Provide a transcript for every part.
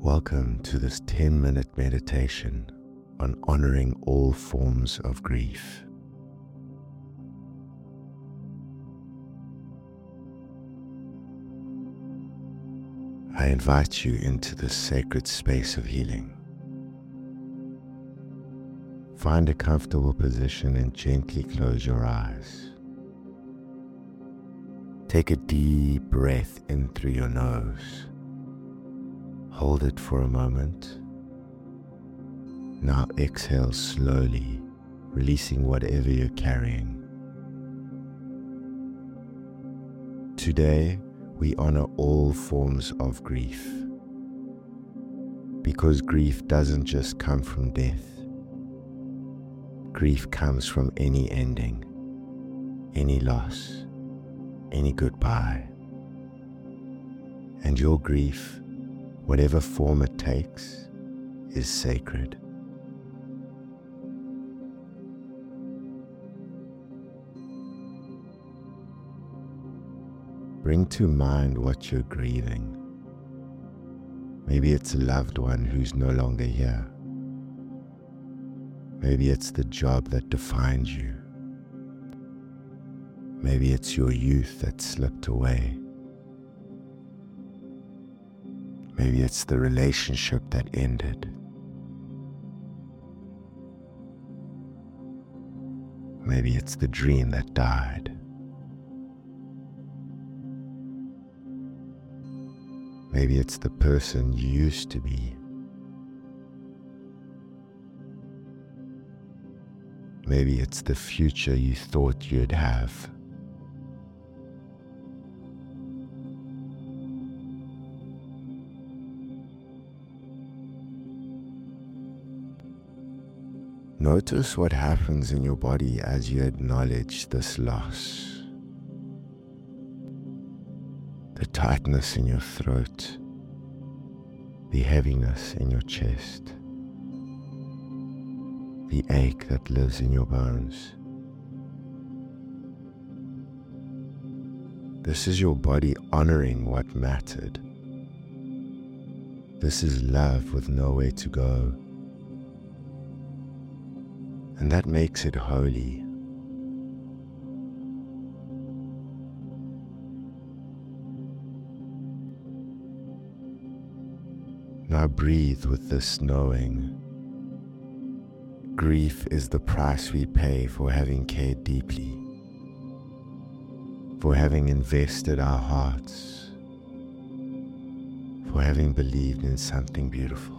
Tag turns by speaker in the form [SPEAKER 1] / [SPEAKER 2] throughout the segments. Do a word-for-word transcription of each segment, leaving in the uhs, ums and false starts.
[SPEAKER 1] Welcome to this ten minute meditation on honoring all forms of grief. I invite you into this sacred space of healing. Find a comfortable position and gently close your eyes. Take a deep breath in through your nose. Hold it for a moment. Now exhale slowly, releasing whatever you're carrying. Today, we honor all forms of grief, because grief doesn't just come from death. Grief comes from any ending, any loss, any goodbye. And your grief, whatever form it takes, is sacred. Bring to mind what you're grieving. Maybe it's a loved one who's no longer here. Maybe it's the job that defined you. Maybe it's your youth that slipped away. Maybe it's the relationship that ended. Maybe it's the dream that died. Maybe it's the person you used to be. Maybe it's the future you thought you'd have. Notice what happens in your body as you acknowledge this loss. The tightness in your throat, the heaviness in your chest, the ache that lives in your bones. This is your body honoring what mattered. This is love with nowhere to go. And that makes it holy. Now breathe with this knowing. Grief is the price we pay for having cared deeply, for having invested our hearts, for having believed in something beautiful.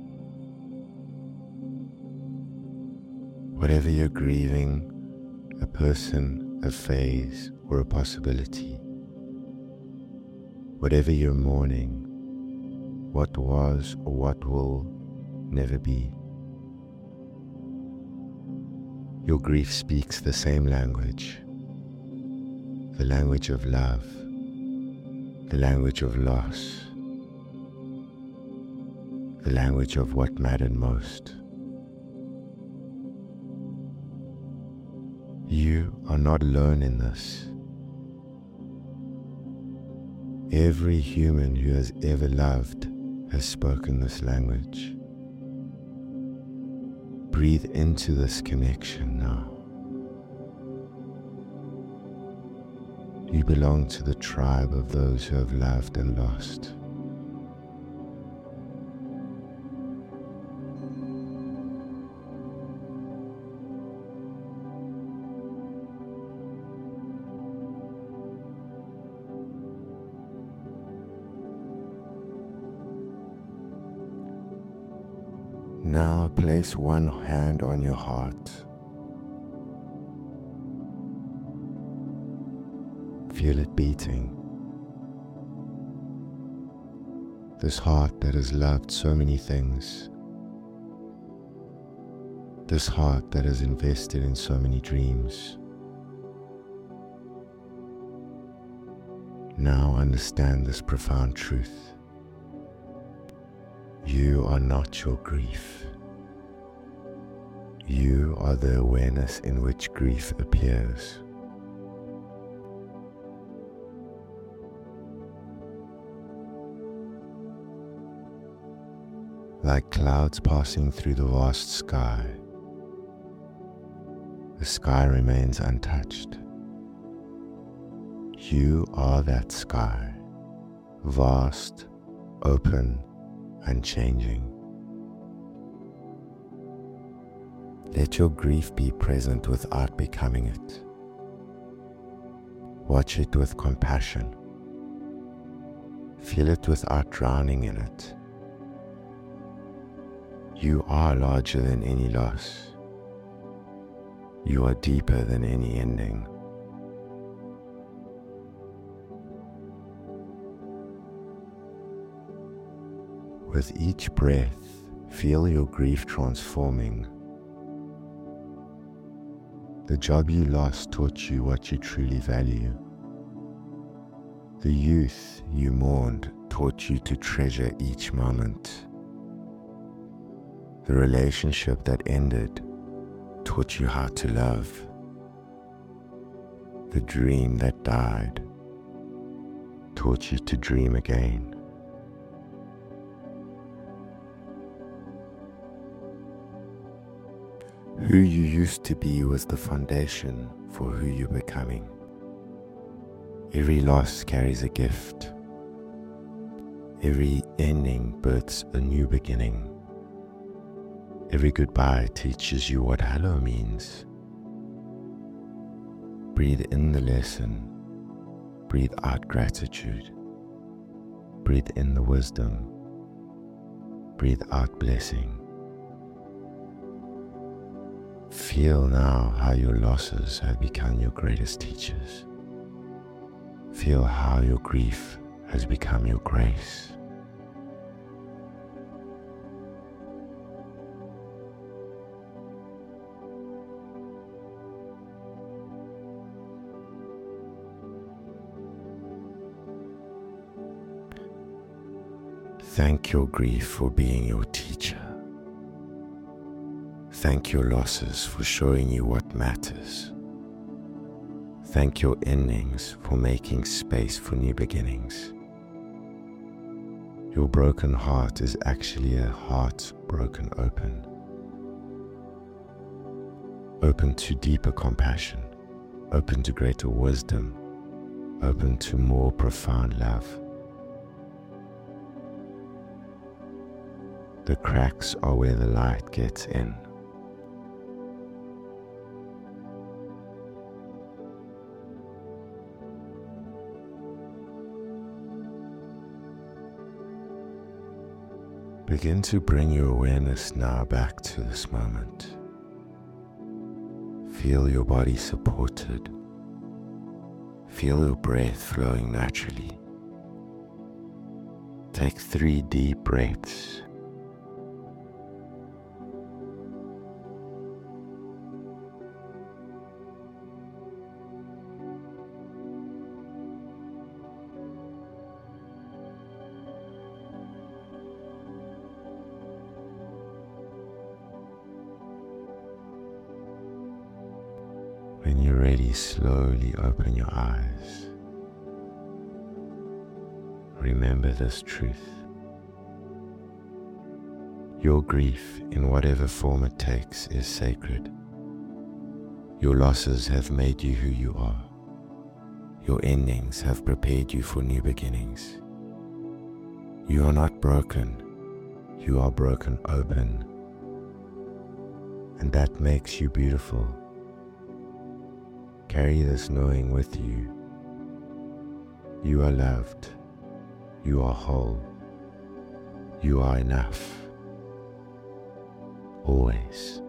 [SPEAKER 1] Whatever you're grieving, a person, a phase, or a possibility. Whatever you're mourning, what was or what will never be. Your grief speaks the same language, the language of love, the language of loss, the language of what mattered most. You are not alone in this. Every human who has ever loved has spoken this language. Breathe into this connection now. You belong to the tribe of those who have loved and lost. Now place one hand on your heart. Feel it beating. This heart that has loved so many things. This heart that has invested in so many dreams. Now understand this profound truth. You are not your grief. You are the awareness in which grief appears. like clouds passing through the vast sky. The sky remains untouched. You are that sky, vast, open, unchanging. Let your grief be present without becoming it. Watch it with compassion. Feel it without drowning in it. You are larger than any loss. You are deeper than any ending. With each breath, feel your grief transforming. The job you lost taught you what you truly value. The youth you mourned taught you to treasure each moment. The relationship that ended taught you how to love. The dream that died taught you to dream again. Who you used to be was the foundation for who you're becoming. Every loss carries a gift. Every ending births a new beginning. Every goodbye teaches you what hello means. Breathe in the lesson. Breathe out gratitude. Breathe in the wisdom. Breathe out blessing. Feel now how your losses have become your greatest teachers. Feel how your grief has become your grace. Thank your grief for being your teacher. Thank your losses for showing you what matters. Thank your endings for making space for new beginnings. Your broken heart is actually a heart broken open. Open to deeper compassion, open to greater wisdom, open to more profound love. The cracks are where the light gets in. Begin to bring your awareness now back to this moment. Feel your body supported. Feel your breath flowing naturally. Take three deep breaths. When you're ready, slowly open your eyes. Remember this truth. Your grief, in whatever form it takes, is sacred. Your losses have made you who you are. Your endings have prepared you for new beginnings. You are not broken. You are broken open. And that makes you beautiful. Carry this knowing with you. You are loved. You are whole. You are enough. Always.